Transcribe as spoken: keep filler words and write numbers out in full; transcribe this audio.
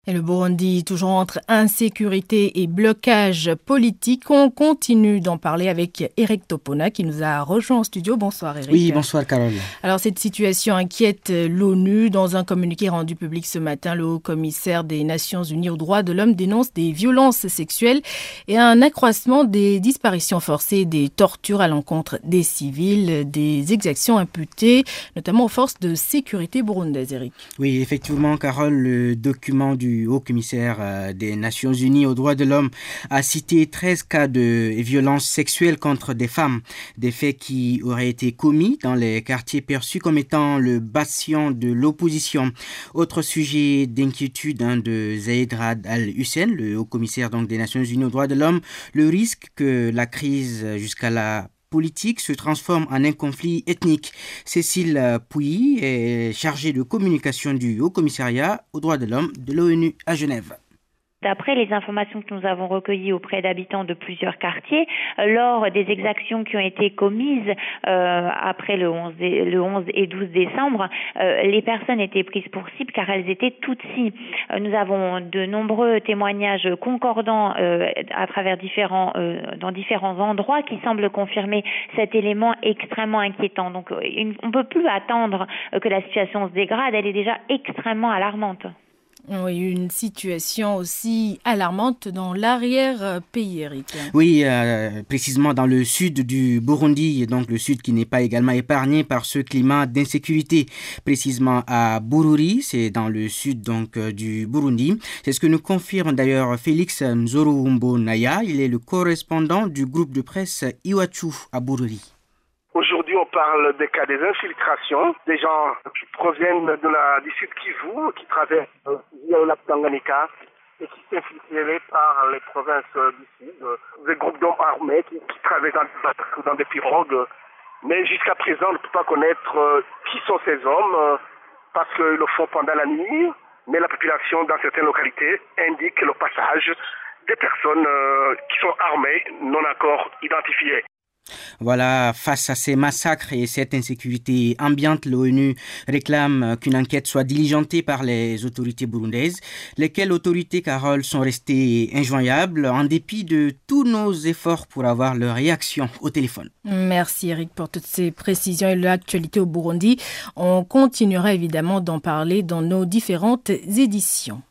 Et le Burundi, toujours entre insécurité et blocage politique, on continue d'en parler avec Eric Topona qui nous a rejoint en studio. Bonsoir Eric. Oui, bonsoir Carole. Alors cette situation inquiète l'ONU. Dans un communiqué rendu public ce matin, le haut-commissaire des Nations Unies aux droits de l'homme dénonce des violences sexuelles et un accroissement des disparitions forcées, des tortures à l'encontre des civils, des exactions imputées, notamment aux forces de sécurité burundaises, Eric. Oui, effectivement, Carole, le document du Le haut-commissaire des Nations Unies aux droits de l'homme a cité treize cas de violences sexuelles contre des femmes, des faits qui auraient été commis dans les quartiers perçus comme étant le bastion de l'opposition. Autre sujet d'inquiétude hein, de Zeid Ra'ad al-Hussein, le haut-commissaire donc, des Nations Unies aux droits de l'homme, le risque que la crise jusqu'à la politique se transforme en un conflit ethnique. Cécile Pouilly est chargée de communication du Haut-Commissariat aux droits de l'homme de l'ONU à Genève. D'après les informations que nous avons recueillies auprès d'habitants de plusieurs quartiers, lors des exactions qui ont été commises euh, après le onze, le onze et douze décembre, euh, les personnes étaient prises pour cible car elles étaient Tutsis. Euh, nous avons de nombreux témoignages concordants euh, à travers différents, euh, dans différents endroits qui semblent confirmer cet élément extrêmement inquiétant. Donc, une, on ne peut plus attendre que la situation se dégrade, elle est déjà extrêmement alarmante. Oui, une situation aussi alarmante dans l'arrière-pays, Eric. Oui, euh, précisément dans le sud du Burundi, donc le sud qui n'est pas également épargné par ce climat d'insécurité. Précisément à Bururi, c'est dans le sud donc du Burundi. C'est ce que nous confirme d'ailleurs Félix Nzorumbo-Naya. Il est le correspondant du groupe de presse Iwachu à Bururi. Aujourd'hui, on parle des cas des infiltrations, des gens qui proviennent de la, du sud Kivu, qui traversent euh, via le lac Tanganyika et qui s'infiltreraient par les provinces euh, du sud. Euh, des groupes d'hommes armés qui, qui traversent dans, dans des pirogues. Mais jusqu'à présent, on ne peut pas connaître euh, qui sont ces hommes euh, parce qu'ils le font pendant la nuit. Mais la population dans certaines localités indique le passage des personnes euh, qui sont armées, non encore identifiées. Voilà, face à ces massacres et cette insécurité ambiante, l'ONU réclame qu'une enquête soit diligentée par les autorités burundaises. Lesquelles autorités, Carole, sont restées injoignables en dépit de tous nos efforts pour avoir leur réaction au téléphone. Merci Eric pour toutes ces précisions et l'actualité au Burundi. On continuera évidemment d'en parler dans nos différentes éditions.